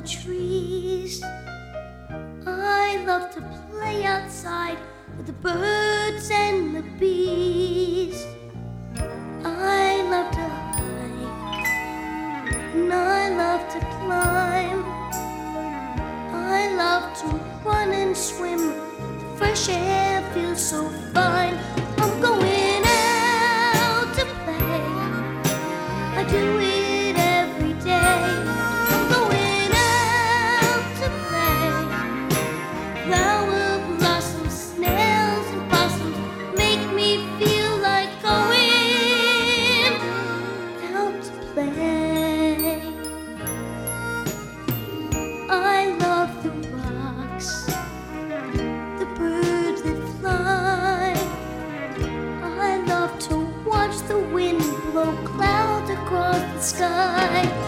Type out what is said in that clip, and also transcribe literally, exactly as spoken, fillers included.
the trees. I love to play outside with the birds and the bees. I love to hike and I love to climb. I love to run and swim. The fresh air feels so fine. I'm going out to play. I do it every day. I'm going out to play. Flower blossoms, snails and possums make me feel like going out to play. I love the rocks, the birds that fly. I love to watch the wind blow clouds across the sky.